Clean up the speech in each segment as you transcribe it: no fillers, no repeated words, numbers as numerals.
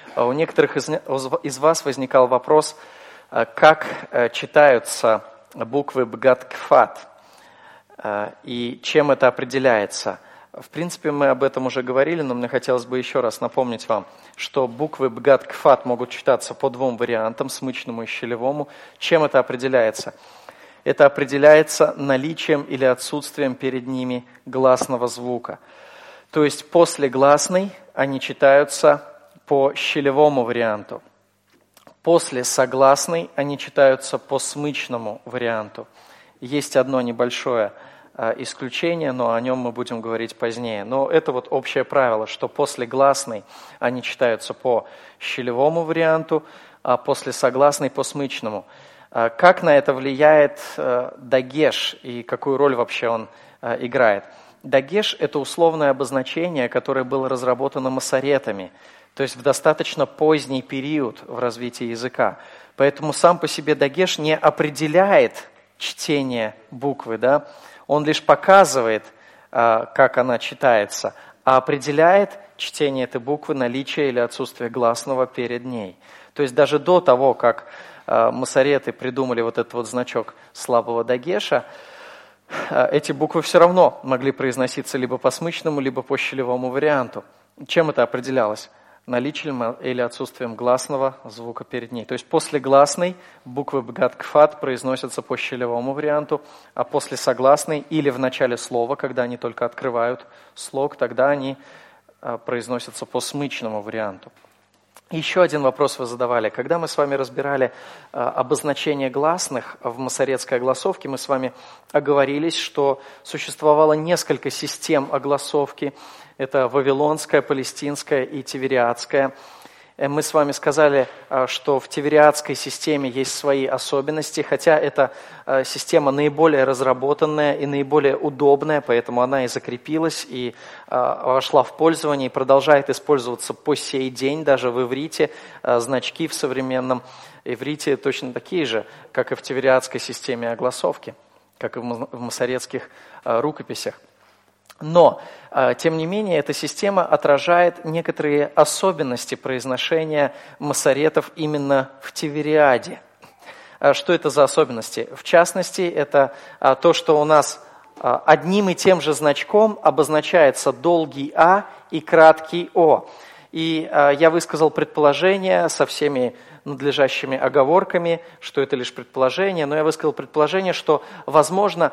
У некоторых из вас возникал вопрос, как читаются буквы Бгат-Кфат и чем это определяется. В принципе, мы об этом уже говорили, но мне хотелось бы еще раз напомнить вам, что буквы Бгат-Кфат могут читаться по двум вариантам, смычному и щелевому. Чем это определяется? Это определяется наличием или отсутствием перед ними гласного звука. То есть после гласной они читаются по щелевому варианту. После согласной они читаются по смычному варианту. Есть одно небольшое исключение, но о нем мы будем говорить позднее. Но это вот общее правило, что после гласной они читаются по щелевому варианту, а после согласной по смычному. Как на это влияет дагеш и какую роль вообще он играет? Дагеш – это условное обозначение, которое было разработано масоретами, то есть в достаточно поздний период в развитии языка. Поэтому сам по себе дагеш не определяет чтение буквы, да? Он лишь показывает, как она читается, а определяет чтение этой буквы, наличие или отсутствие гласного перед ней. То есть даже до того, как масореты придумали вот этот вот значок слабого дагеша, эти буквы все равно могли произноситься либо по смычному, либо по щелевому варианту. Чем это определялось? Наличием или отсутствием гласного звука перед ней. То есть после гласной буквы Бгат-Кфат произносятся по щелевому варианту, а после согласной или в начале слова, когда они только открывают слог, тогда они произносятся по смычному варианту. Еще один вопрос вы задавали. Когда мы с вами разбирали обозначение гласных в масоретской огласовке, мы с вами оговорились, что существовало несколько систем огласовки. Это вавилонская, палестинская и тивериадская. Мы с вами сказали, что в тивериадской системе есть свои особенности, хотя эта система наиболее разработанная и наиболее удобная, поэтому она и закрепилась, и вошла в пользование, и продолжает использоваться по сей день, даже в иврите. Значки в современном иврите точно такие же, как и в тивериадской системе огласовки, как и в масоретских рукописях. Но, тем не менее, эта система отражает некоторые особенности произношения масоретов именно в Тивериаде. Что это за особенности? В частности, это то, что у нас одним и тем же значком обозначается долгий «а» и краткий «о». И я высказал предположение со всеми надлежащими оговорками, что это лишь предположение, но я высказал предположение, что, возможно,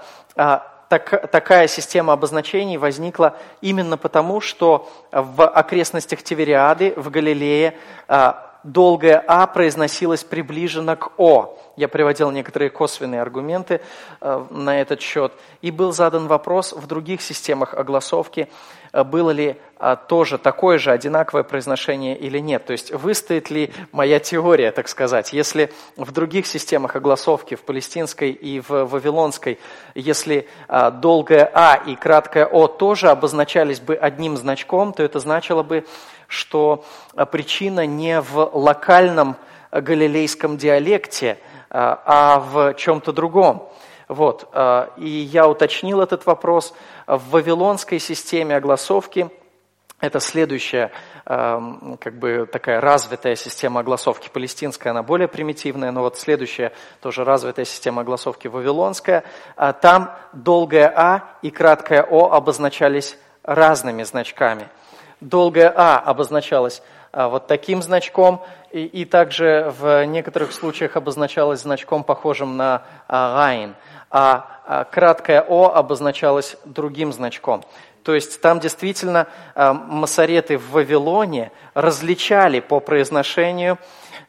такая система обозначений возникла именно потому, что в окрестностях Тивериады, в Галилее, долгое «а» произносилось приближенно к «о». Я приводил некоторые косвенные аргументы на этот счет. И был задан вопрос в других системах огласовки, было ли тоже такое же одинаковое произношение или нет. То есть выстоит ли моя теория, так сказать. Если в других системах огласовки, в палестинской и в вавилонской, если долгое «а» и краткое «о» тоже обозначались бы одним значком, то это значило бы, что причина не в локальном галилейском диалекте, а в чем-то другом. Вот. И я уточнил этот вопрос. В вавилонской системе огласовки, это следующая такая развитая система огласовки. Палестинская, она более примитивная, но вот следующая тоже развитая система огласовки вавилонская. Там долгое «а» и краткое «о» обозначались разными значками. Долгое «а» обозначалось вот таким значком, и также в некоторых случаях обозначалось значком, похожим на «гайн», а краткое «о» обозначалось другим значком. То есть там действительно масореты в Вавилоне различали по произношению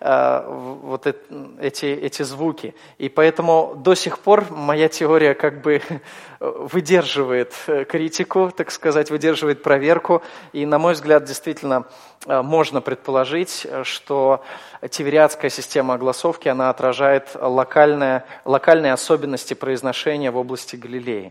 вот эти звуки. И поэтому до сих пор моя теория как бы выдерживает критику, так сказать, выдерживает проверку. И, на мой взгляд, действительно можно предположить, что тивериадская система огласовки, она отражает локальные особенности произношения в области Галилеи.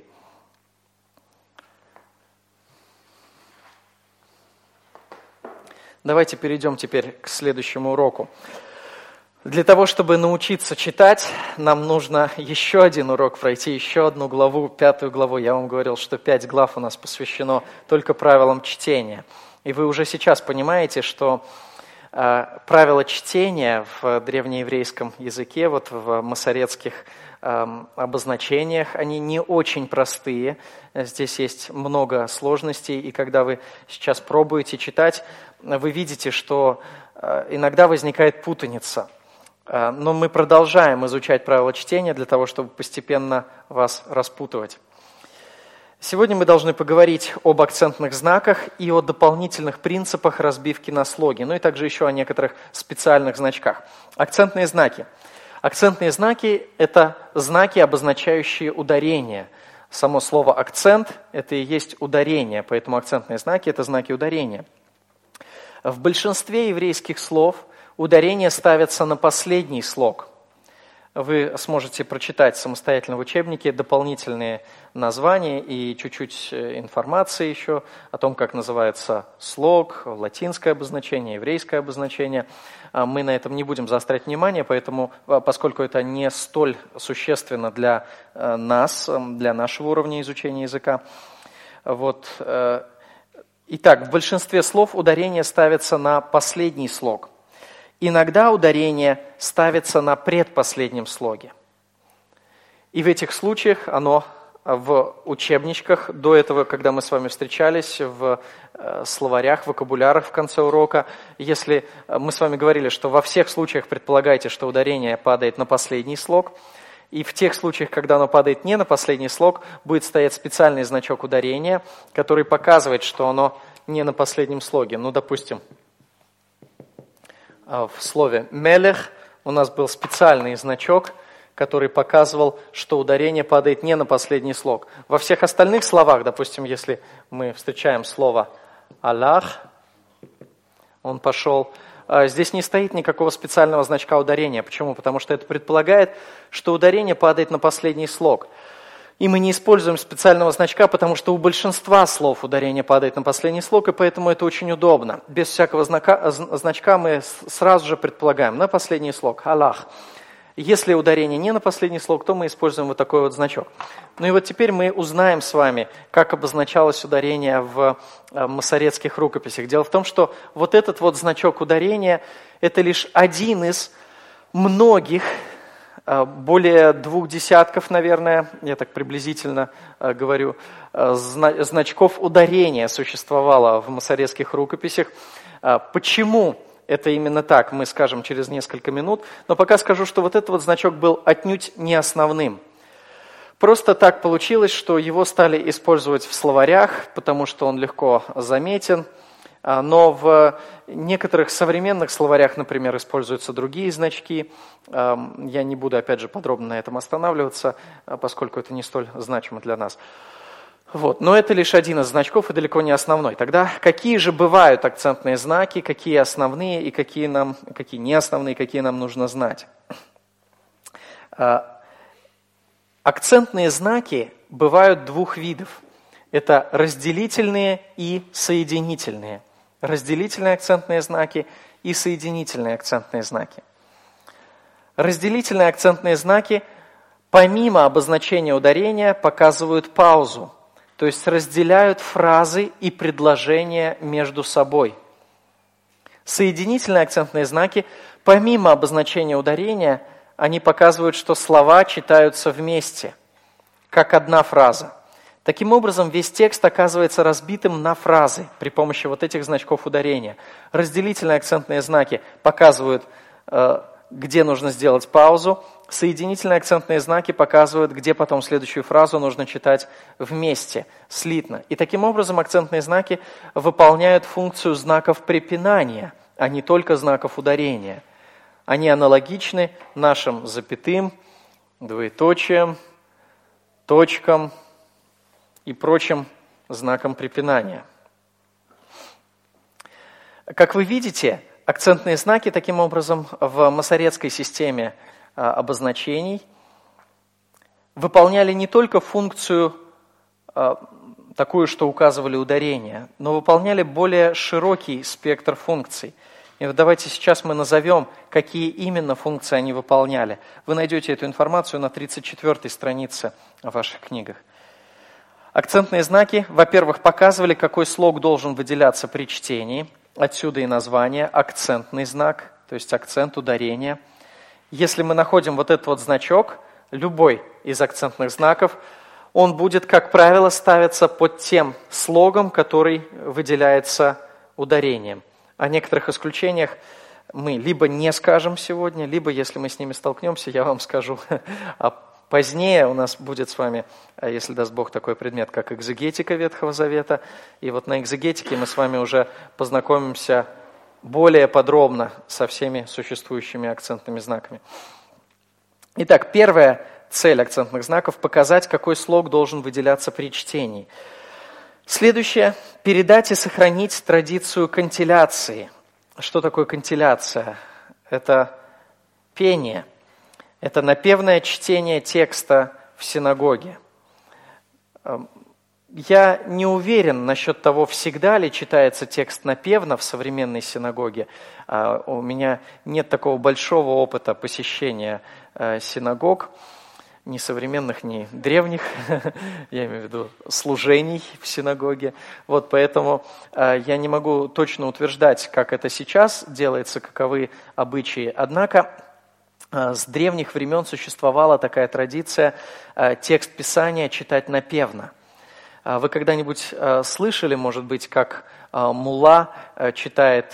Давайте перейдем теперь к следующему уроку. Для того, чтобы научиться читать, нам нужно еще один урок пройти, еще одну главу, 5 главу. Я вам говорил, что 5 глав у нас посвящено только правилам чтения. И вы уже сейчас понимаете, что правила чтения в древнееврейском языке, вот в масоретских обозначениях, они не очень простые. Здесь есть много сложностей, и когда вы сейчас пробуете читать, вы видите, что иногда возникает путаница. Но мы продолжаем изучать правила чтения для того, чтобы постепенно вас распутывать. Сегодня мы должны поговорить об акцентных знаках и о дополнительных принципах разбивки на слоги, ну и также еще о некоторых специальных значках. Акцентные знаки. Акцентные знаки – это знаки, обозначающие ударение. Само слово «акцент» – это и есть ударение, поэтому акцентные знаки – это знаки ударения. В большинстве еврейских слов ударение ставится на последний слог. Вы сможете прочитать самостоятельно в учебнике дополнительные названия и чуть-чуть информации еще о том, как называется слог, латинское обозначение, еврейское обозначение. Мы на этом не будем заострять внимание, поскольку это не столь существенно для нас, для нашего уровня изучения языка. Итак, в большинстве слов ударение ставится на последний слог. Иногда ударение ставится на предпоследнем слоге. И в этих случаях оно в учебничках, до этого, когда мы с вами встречались, в словарях, вокабулярах в конце урока, если мы с вами говорили, что во всех случаях предполагайте, что ударение падает на последний слог, и в тех случаях, когда оно падает не на последний слог, будет стоять специальный значок ударения, который показывает, что оно не на последнем слоге. Ну, допустим, в слове «мелех» у нас был специальный значок, который показывал, что ударение падает не на последний слог. Во всех остальных словах, допустим, если мы встречаем слово «Аллах», он пошел, здесь не стоит никакого специального значка ударения. Почему? Потому что это предполагает, что ударение падает на последний слог. И мы не используем специального значка, потому что у большинства слов ударение падает на последний слог, и поэтому это очень удобно. Без всякого значка мы сразу же предполагаем на последний слог «Аллах». Если ударение не на последний слог, то мы используем вот такой вот значок. Ну и вот теперь мы узнаем с вами, как обозначалось ударение в масоретских рукописях. Дело в том, что вот этот вот значок ударения – это лишь один из многих, более 2 десятков, наверное, я так приблизительно говорю, значков ударения существовало в масоретских рукописях. Почему это именно так, мы скажем через несколько минут, но пока скажу, что вот этот вот значок был отнюдь не основным. Просто так получилось, что его стали использовать в словарях, потому что он легко заметен, но в некоторых современных словарях, например, используются другие значки. Я не буду, опять же, подробно на этом останавливаться, поскольку это не столь значимо для нас. Но это лишь один из значков и далеко не основной. Тогда какие же бывают акцентные знаки, какие основные и какие не основные, какие нам нужно знать? Акцентные знаки бывают 2 видов. Это разделительные и соединительные. Разделительные акцентные знаки и соединительные акцентные знаки. Разделительные акцентные знаки, помимо обозначения ударения, показывают паузу, то есть разделяют фразы и предложения между собой. Соединительные акцентные знаки, помимо обозначения ударения, они показывают, что слова читаются вместе, как одна фраза. Таким образом, весь текст оказывается разбитым на фразы при помощи вот этих значков ударения. Разделительные акцентные знаки показывают, где нужно сделать паузу. Соединительные акцентные знаки показывают, где потом следующую фразу нужно читать вместе, слитно. И таким образом акцентные знаки выполняют функцию знаков препинания, а не только знаков ударения. Они аналогичны нашим запятым, двоеточием, точкам и прочим знаком препинания. Как вы видите, акцентные знаки таким образом в масоретской системе обозначений выполняли не только функцию такую, что указывали ударения, но выполняли более широкий спектр функций. И вот давайте сейчас мы назовем, какие именно функции они выполняли. Вы найдете эту информацию на 34-й странице в ваших книгах. Акцентные знаки, во-первых, показывали, какой слог должен выделяться при чтении. отсюда и название, акцентный знак, то есть акцент, ударение. Если мы находим вот этот вот значок, любой из акцентных знаков, он будет, как правило, ставиться под тем слогом, который выделяется ударением. О некоторых исключениях мы либо не скажем сегодня, либо, если мы с ними столкнемся, я вам скажу. А позднее у нас будет с вами, если даст Бог, такой предмет, как экзегетика Ветхого Завета. И вот на экзегетике мы с вами уже познакомимся более подробно со всеми существующими акцентными знаками. Итак, первая цель акцентных знаков – показать, какой слог должен выделяться при чтении. Следующее – передать и сохранить традицию кантиляции. Что такое кантиляция? Это пение, это напевное чтение текста в синагоге. Я не уверен насчет того, всегда ли читается текст напевно в современной синагоге. У меня нет такого большого опыта посещения синагог, ни современных, ни древних, я имею в виду служений в синагоге. Вот поэтому я не могу точно утверждать, как это сейчас делается, каковы обычаи. Однако с древних времен существовала такая традиция текст Писания читать напевно. Вы когда-нибудь слышали, может быть, как мулла читает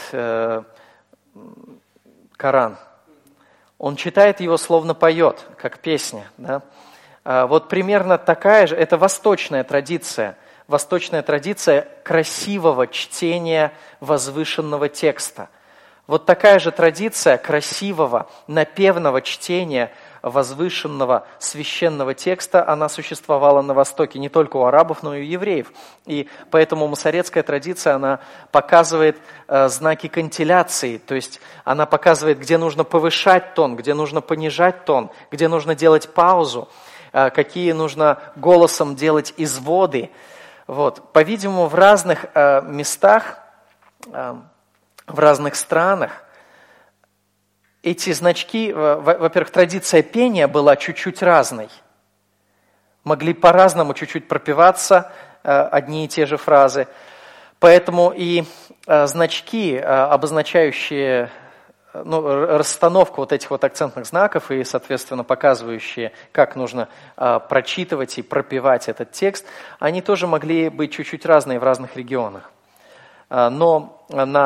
Коран? Он читает его, словно поет, как песня. Да? Вот примерно такая же, это восточная традиция красивого чтения возвышенного текста. Вот такая же традиция красивого, напевного чтения возвышенного священного текста, она существовала на Востоке не только у арабов, но и у евреев. И поэтому масоретская традиция, она показывает знаки кантиляции, то есть она показывает, где нужно повышать тон, где нужно понижать тон, где нужно делать паузу, какие нужно голосом делать изводы. Вот. По-видимому, в разных местах, в разных странах эти значки, во-первых, традиция пения была чуть-чуть разной. Могли по-разному чуть-чуть пропеваться одни и те же фразы. Поэтому и значки, обозначающие расстановку вот этих вот акцентных знаков и, соответственно, показывающие, как нужно прочитывать и пропевать этот текст, они тоже могли быть чуть-чуть разные в разных регионах. Но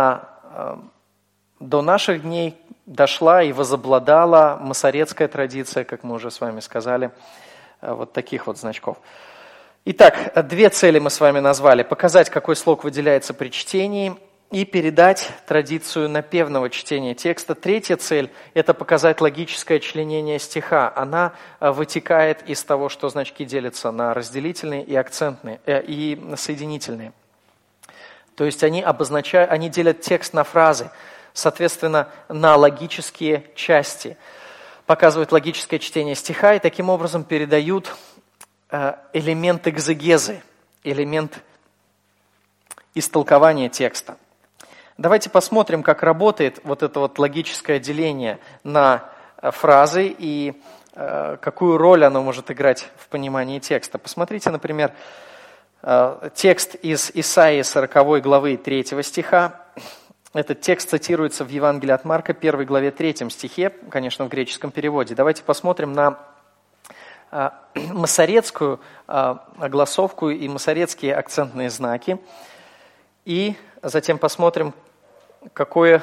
до наших дней дошла и возобладала масоретская традиция, как мы уже с вами сказали, вот таких вот значков. Итак, две цели мы с вами назвали. Показать, какой слог выделяется при чтении, и передать традицию напевного чтения текста. Третья цель – это показать логическое членение стиха. Она вытекает из того, что значки делятся на разделительные и акцентные, и соединительные. То есть они делят текст на фразы, соответственно, на логические части, показывают логическое чтение стиха и таким образом передают элемент экзегезы, элемент истолкования текста. Давайте посмотрим, как работает вот это вот логическое деление на фразы и какую роль оно может играть в понимании текста. Посмотрите, например, текст из Исаии 40 главы 3 стиха. Этот текст цитируется в Евангелии от Марка, 1 главе 3 стихе, конечно, в греческом переводе. Давайте посмотрим на масоретскую огласовку и масоретские акцентные знаки. И затем посмотрим, какого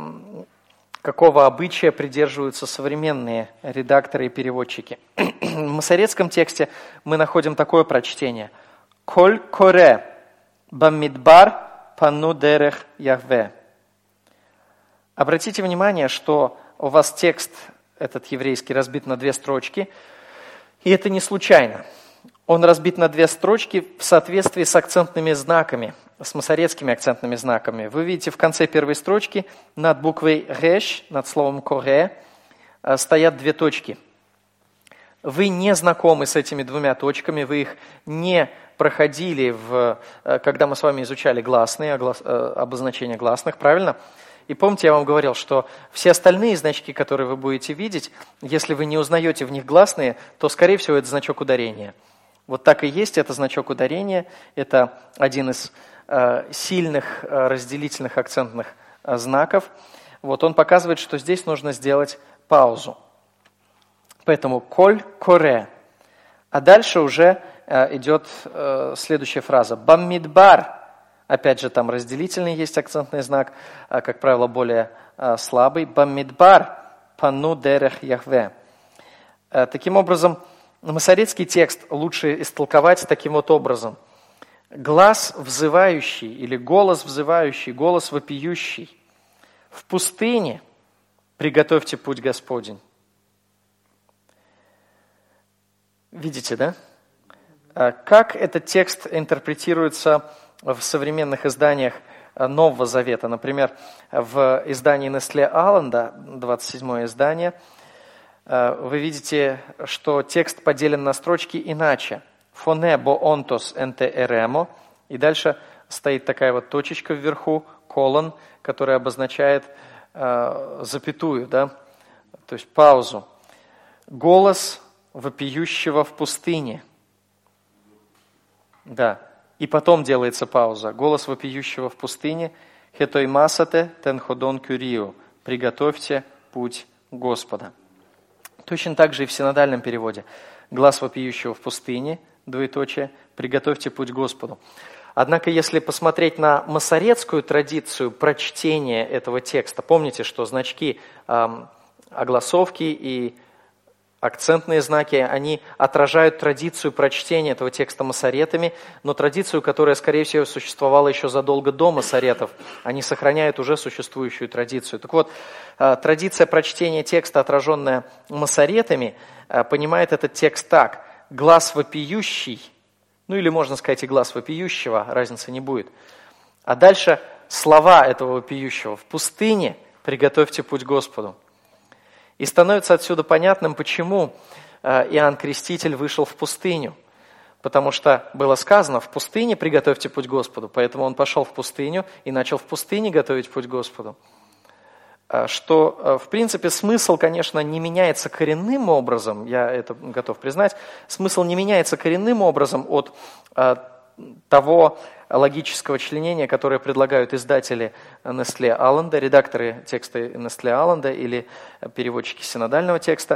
обычая придерживаются современные редакторы и переводчики. В масоретском тексте мы находим такое прочтение. «Коль коре бамидбар пану дерех Яхве». Обратите внимание, что у вас текст, этот еврейский, разбит на две строчки, и это не случайно. Он разбит на две строчки в соответствии с акцентными знаками, с масоретскими акцентными знаками. Вы видите, в конце первой строчки над буквой «реш», над словом «коре», стоят две точки. Вы не знакомы с этими двумя точками, вы их не проходили, когда мы с вами изучали гласные, обозначение гласных, правильно? И помните, я вам говорил, что все остальные значки, которые вы будете видеть, если вы не узнаете в них гласные, то, скорее всего, это значок ударения. Вот так и есть, это значок ударения, это один из сильных разделительных акцентных знаков. Вот он показывает, что здесь нужно сделать паузу. Поэтому коль коре. А дальше уже идет следующая фраза. Баммидбар. Опять же, там разделительный есть акцентный знак, как правило, более слабый. Баммидбар пану дерех Яхве. Таким образом, масоретский текст лучше истолковать таким вот образом. Глаз взывающий или голос взывающий, голос вопиющий. В пустыне приготовьте путь Господень. Видите, да? Как этот текст интерпретируется в современных изданиях Нового Завета? Например, в издании Nestle Aland, 27-е издание, вы видите, что текст поделен на строчки иначе. «Фоне бо онтос энте эремо». И дальше стоит такая вот точечка вверху, колон, которая обозначает запятую, да? То есть паузу. «Голос вопиющего в пустыне». Да. И потом делается пауза. «Голос вопиющего в пустыне». «Хетой масате тен ходон кюрио». «Приготовьте путь Господа». Точно так же и в синодальном переводе. «Глас вопиющего в пустыне», двоеточие, «приготовьте путь Господу». Однако, если посмотреть на масоретскую традицию прочтения этого текста, помните, что значки огласовки и акцентные знаки, они отражают традицию прочтения этого текста масоретами, но традицию, которая, скорее всего, существовала еще задолго до масоретов. Они сохраняют уже существующую традицию. Так вот, традиция прочтения текста, отраженная масоретами, понимает этот текст так. «Глас вопиющий», ну или можно сказать и «глас вопиющего», разницы не будет. А дальше слова этого вопиющего. «В пустыне приготовьте путь Господу». И становится отсюда понятным, почему Иоанн Креститель вышел в пустыню. Потому что было сказано, в пустыне приготовьте путь Господу. Поэтому он пошел в пустыню и начал в пустыне готовить путь Господу. Что, в принципе, смысл, конечно, не меняется коренным образом, я это готов признать, смысл не меняется коренным образом от того логического членения, которое предлагают издатели Nestle Aland, редакторы текста Nestle Aland или переводчики синодального текста.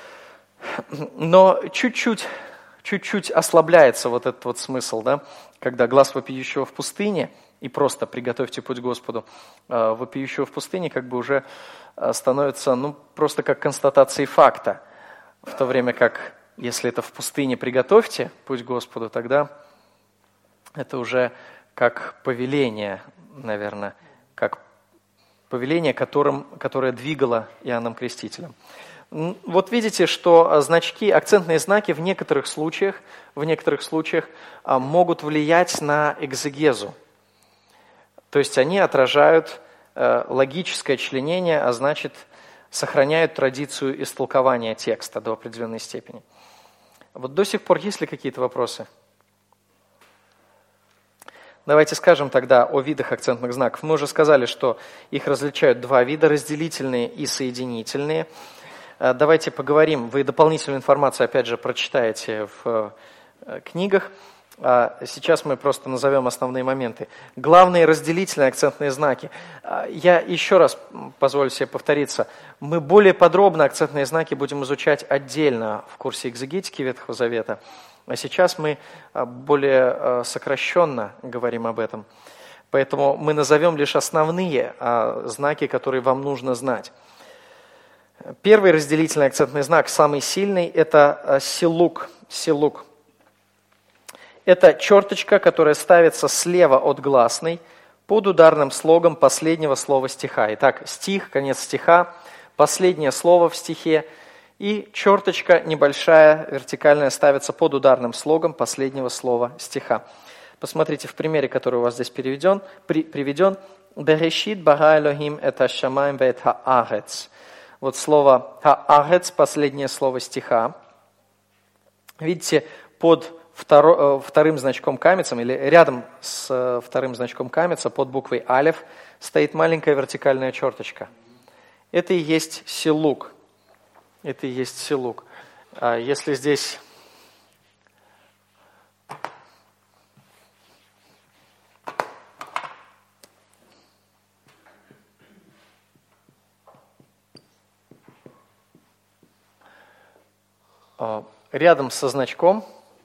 Но чуть-чуть ослабляется вот этот вот смысл, да, когда глаз вопиющего в пустыне и просто приготовьте путь Господу, вопиющего в пустыне как бы уже становится просто как констатацией факта, в то время как если это в пустыне приготовьте путь Господу, тогда это уже как повеление, наверное, как повеление, которое двигало Иоанном Крестителем. Вот видите, что значки, акцентные знаки в некоторых случаях могут влиять на экзегезу. То есть они отражают логическое членение, а значит, сохраняют традицию истолкования текста до определенной степени. Вот до сих пор есть ли какие-то вопросы? Давайте скажем тогда о видах акцентных знаков. Мы уже сказали, что их различают два вида, разделительные и соединительные. Давайте поговорим, вы дополнительную информацию опять же прочитаете в книгах. Сейчас мы просто назовем основные моменты. Главные разделительные акцентные знаки. Я еще раз позволю себе повториться. Мы более подробно акцентные знаки будем изучать отдельно в курсе экзегетики Ветхого Завета. А сейчас мы более сокращенно говорим об этом. Поэтому мы назовем лишь основные знаки, которые вам нужно знать. Первый разделительный акцентный знак, самый сильный, это силук. Силук. Это черточка, которая ставится слева от гласной под ударным слогом последнего слова стиха. Итак, стих, конец стиха, последнее слово в стихе, и черточка небольшая, вертикальная, ставится под ударным слогом последнего слова стиха. Посмотрите в примере, который у вас здесь приведен. «Берешит бара Элохим эт ха-шамаим ве эт ха-арец». Вот слово «ха-арец», последнее слово стиха. Видите, под вторым значком камецем, или рядом с вторым значком камеца, под буквой алеф, стоит маленькая вертикальная черточка. Это и есть силук. Это и есть силук. Если здесь Рядом со значком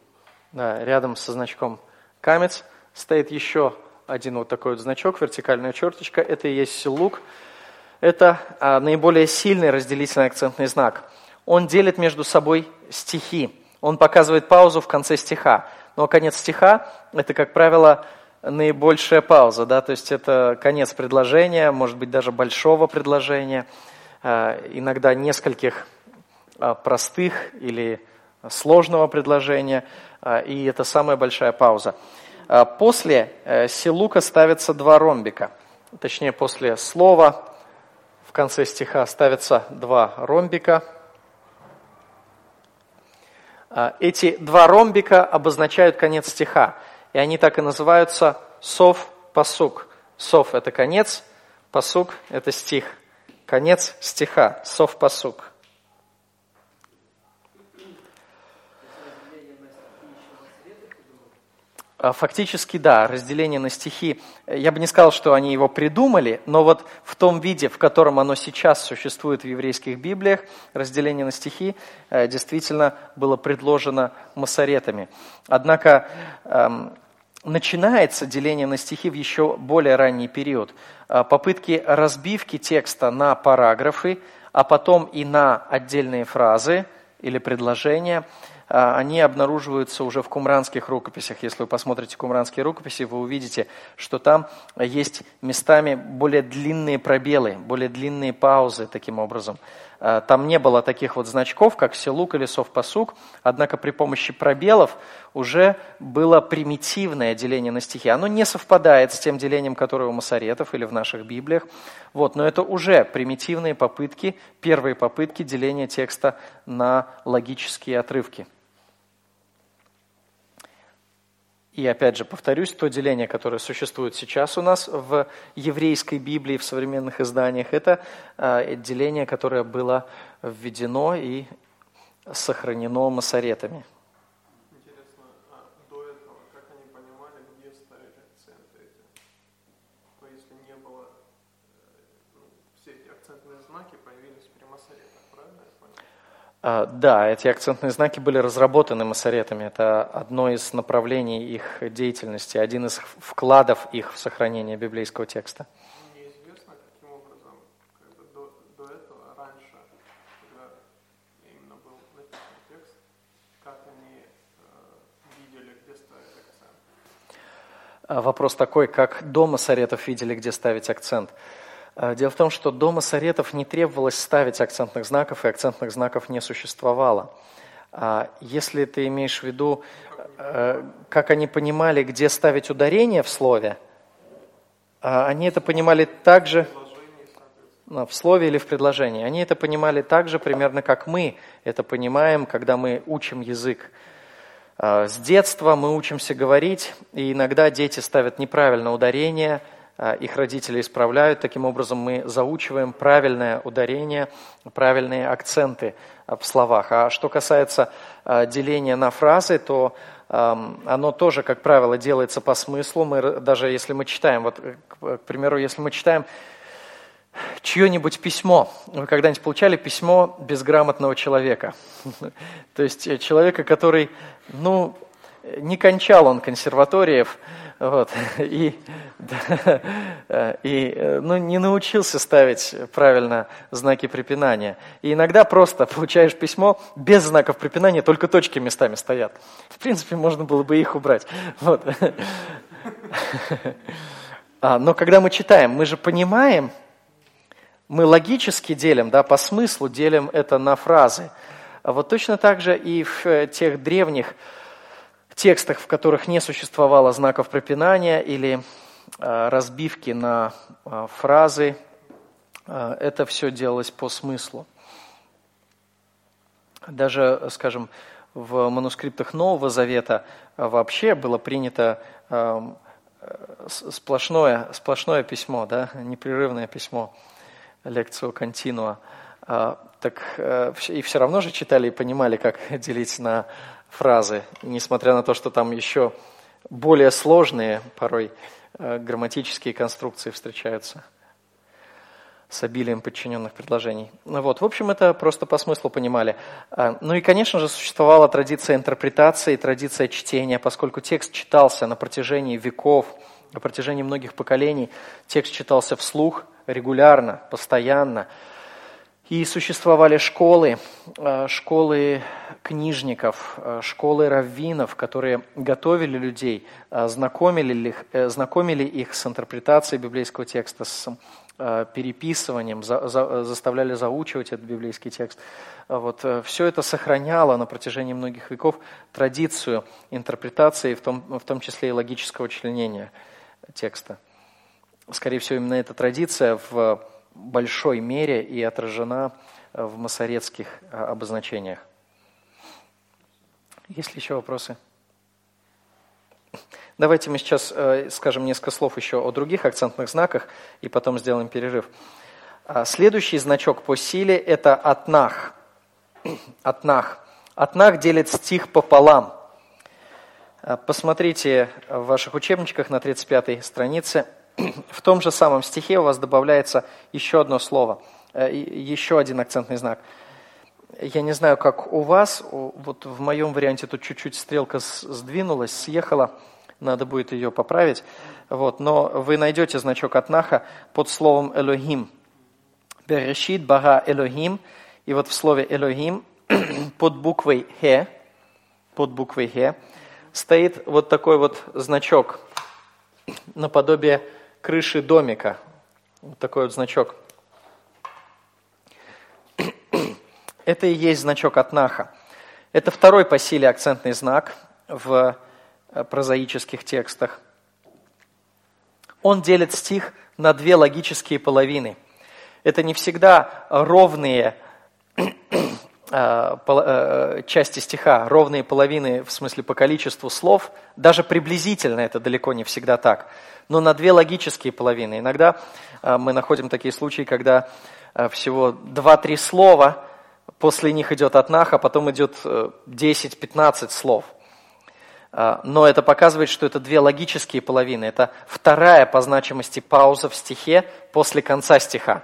камец стоит еще один вот такой вот значок, вертикальная черточка. Это и есть силук. Это наиболее сильный разделительный акцентный знак. Он делит между собой стихи. Он показывает паузу в конце стиха. Но конец стиха – это, как правило, наибольшая пауза. Да? То есть это конец предложения, может быть, даже большого предложения, иногда нескольких простых или сложного предложения. И это самая большая пауза. После силука ставится два ромбика. Точнее, после слова в конце стиха ставятся два ромбика. Эти два ромбика обозначают конец стиха. И они так и называются сов, пасук. Сов – это конец, пасук – это стих. Конец стиха, сов, пасук. Фактически, да, разделение на стихи. Я бы не сказал, что они его придумали, но вот в том виде, в котором оно сейчас существует в еврейских Библиях, разделение на стихи действительно было предложено массоретами. Однако начинается деление на стихи в еще более ранний период. Попытки разбивки текста на параграфы, а потом и на отдельные фразы или предложения – они обнаруживаются уже в кумранских рукописях. Если вы посмотрите кумранские рукописи, вы увидите, что там есть местами более длинные пробелы, более длинные паузы таким образом. Там не было таких вот значков, как силук или сов-пасук, однако при помощи пробелов уже было примитивное деление на стихи. Оно не совпадает с тем делением, которое у массоретов или в наших Библиях, вот, но это уже примитивные попытки, первые попытки деления текста на логические отрывки. И опять же, повторюсь, то деление, которое существует сейчас у нас в еврейской Библии, в современных изданиях, это деление, которое было введено и сохранено массоретами. Интересно, а до этого, как они понимали, где ставить акценты эти? То если не было, все эти акцентные знаки появились при массоретах, правильно я понял? Да, эти акцентные знаки были разработаны массоретами. Это одно из направлений их деятельности, один из вкладов их в сохранение библейского текста. Неизвестно, каким образом до этого, раньше, когда именно был написан текст, как они видели, где ставить акцент. Вопрос такой, как до массоретов видели, где ставить акцент. Дело в том, что до массоретов не требовалось ставить акцентных знаков, и акцентных знаков не существовало. Если ты имеешь в виду, как они понимали, где ставить ударение в слове, они это понимали так же, в слове или в предложении, они это понимали так же примерно, как мы это понимаем, когда мы учим язык. С детства мы учимся говорить, и иногда дети ставят неправильно ударение, их родители исправляют, таким образом мы заучиваем правильное ударение, правильные акценты в словах. А что касается деления на фразы, то оно тоже, как правило, делается по смыслу. Даже если мы читаем, вот, к примеру, если мы читаем чье-нибудь письмо, вы когда-нибудь получали письмо безграмотного человека? То есть человека, который, не кончал он консерваториев, вот, и не научился ставить правильно знаки препинания. И иногда просто получаешь письмо без знаков препинания, только точки местами стоят. В принципе, можно было бы их убрать. Вот. Но когда мы читаем, мы же понимаем, мы логически делим, да, по смыслу делим это на фразы. А вот точно так же и в тех древних текстах, в которых не существовало знаков препинания или разбивки на фразы, это все делалось по смыслу. Даже, скажем, в манускриптах Нового Завета вообще было принято сплошное письмо, да, непрерывное письмо, лекцию континуа. И все равно же читали и понимали, как делить на фразы, несмотря на то, что там еще более сложные порой грамматические конструкции встречаются. с обилием подчиненных предложений. Вот. В общем, это просто по смыслу понимали. Ну и, конечно же, существовала традиция интерпретации, традиция чтения, поскольку текст читался на протяжении веков, на протяжении многих поколений. Текст читался вслух регулярно, постоянно. И существовали школы книжников, школы раввинов, которые готовили людей, знакомили их с интерпретацией библейского текста, с переписыванием, заставляли заучивать этот библейский текст. Вот. Все это сохраняло на протяжении многих веков традицию интерпретации, в том числе и логического членения текста. Скорее всего, именно эта традиция в большой мере и отражена в масоретских обозначениях. Есть ли еще вопросы? Давайте мы сейчас скажем несколько слов еще о других акцентных знаках и потом сделаем перерыв. Следующий значок по силе – это атнах. Атнах. Атнах делит стих пополам. Посмотрите в ваших учебничках на 35-й странице. В том же самом стихе у вас добавляется еще одно слово, еще один акцентный знак. Я не знаю, как у вас, вот в моем варианте тут чуть-чуть стрелка сдвинулась, съехала, надо будет ее поправить. Вот, но вы найдете значок атнаха под словом «элохим». «Берешит бара Элохим», и вот в слове «элохим» под буквой «хе», стоит вот такой вот значок, наподобие крыши домика. Вот такой вот значок. Это и есть значок атнаха. Это второй по силе акцентный знак в прозаических текстах. Он делит стих на две логические половины. Это не всегда ровные части стиха, ровные половины в смысле по количеству слов. Даже приблизительно это далеко не всегда так. Но на две логические половины. Иногда мы находим такие случаи, когда всего 2-3 слова, после них идет атнах, а потом идет 10-15 слов. Но это показывает, что это две логические половины. Это вторая по значимости пауза в стихе после конца стиха.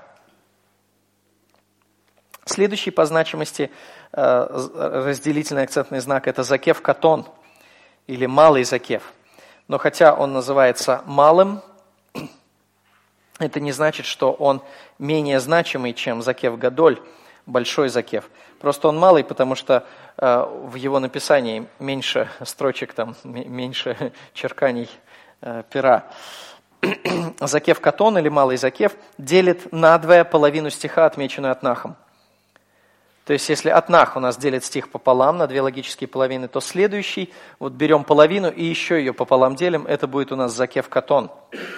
Следующий по значимости разделительный акцентный знак – это закев катон или малый закев. Но хотя он называется малым, это не значит, что он менее значимый, чем закев гадоль, большой закев. Просто он малый, потому что в его написании меньше строчек, там, меньше черканий пера. Закев катон или малый закев делит надвое половину стиха, отмеченную атнахом. То есть, если атнах у нас делит стих пополам на две логические половины, то следующий, вот берем половину и еще ее пополам делим, это будет у нас закев катон.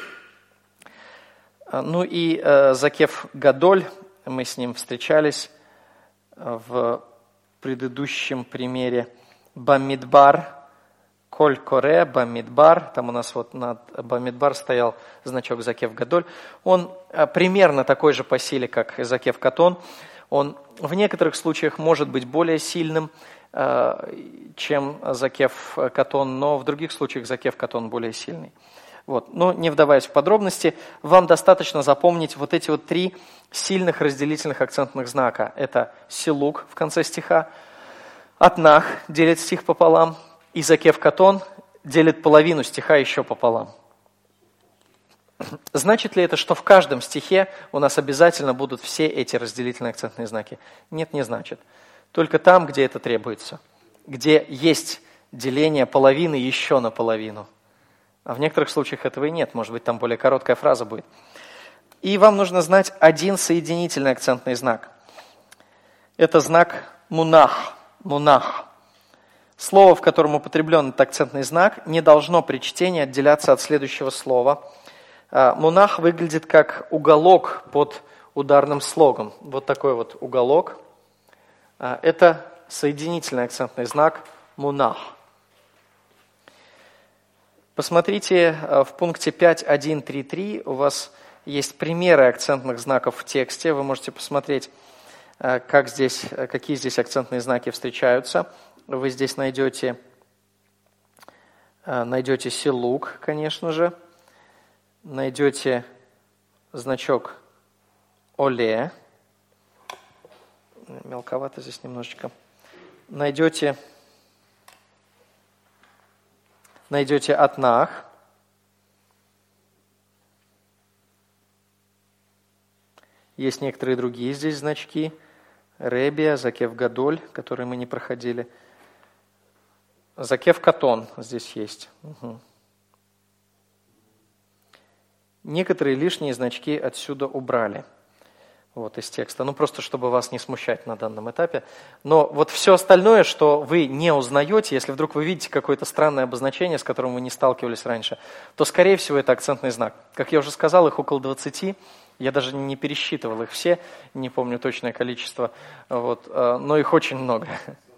Ну и закев гадоль, мы с ним встречались в предыдущем примере. Бамидбар, коль коре, бамидбар, там у нас вот над бамидбар стоял значок закев гадоль. Он примерно такой же по силе, как закев катон. Он в некоторых случаях может быть более сильным, чем закев катон, но в других случаях закев катон более сильный. Вот. Но не вдаваясь в подробности, вам достаточно запомнить вот эти вот 3 сильных разделительных акцентных знака. Это силук в конце стиха, атнах делит стих пополам, и закев катон делит половину стиха еще пополам. Значит ли это, что в каждом стихе у нас обязательно будут все эти разделительные акцентные знаки? Нет, не значит. Только там, где это требуется, где есть деление половины еще на половину. А в некоторых случаях этого и нет, может быть, там более короткая фраза будет. И вам нужно знать один соединительный акцентный знак. Это знак мунах. Мунах. Слово, в котором употреблен этот акцентный знак, не должно при чтении отделяться от следующего слова. Мунах выглядит как уголок под ударным слогом. Вот такой вот уголок. Это соединительный акцентный знак мунах. Посмотрите, в пункте 5.1.3.3 у вас есть примеры акцентных знаков в тексте. Вы можете посмотреть, какие здесь акцентные знаки встречаются. Вы здесь найдете силук, конечно же. Найдете значок оле. Мелковато здесь немножечко. Найдете атнах. Есть некоторые другие здесь значки. Ребия, Закев Гадоль, которые мы не проходили. Закев Катон здесь есть. Угу. Некоторые лишние значки отсюда убрали. Вот из текста. Ну, просто чтобы вас не смущать на данном этапе. Но вот все остальное, что вы не узнаете, если вдруг вы видите какое-то странное обозначение, с которым вы не сталкивались раньше, то, скорее всего, это акцентный знак. Как я уже сказал, их около 20. Я даже не пересчитывал их все, не помню точное количество, вот, но их очень много.